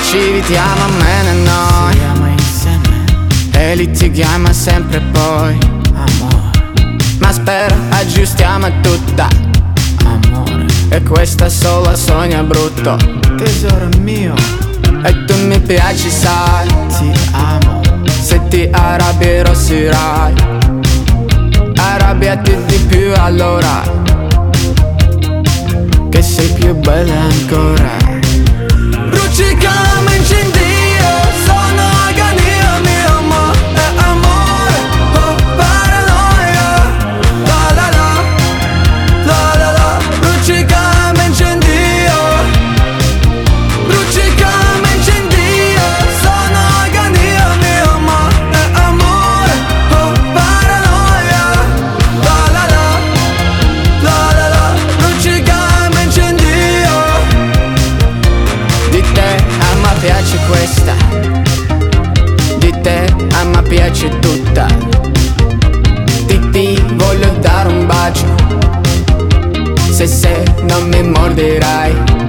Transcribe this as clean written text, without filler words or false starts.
ci evitiamo a me e noi. Siamo insieme, E litighiamo sempre poi. amore, Ma spera aggiustiamo tutta. amore, E questa sola sogna brutto. tesoro mio, E tu mi piaci sai. ti amo, Se ti arrabbi rossirai. Arrabbiati di più allora, che sei più bella ancora. Bruci come incendio, sono agonia, mio amore, amore, oh paranoia. La la la, la la la. Bruci come incendio, bruci come incendio, sono agonia, mio amore, amore, oh paranoia. La la la, la la la. Bruci come incendio. Di te a me piace questa, di te a me piace tutta. Ti voglio dare un bacio, se non mi morderai.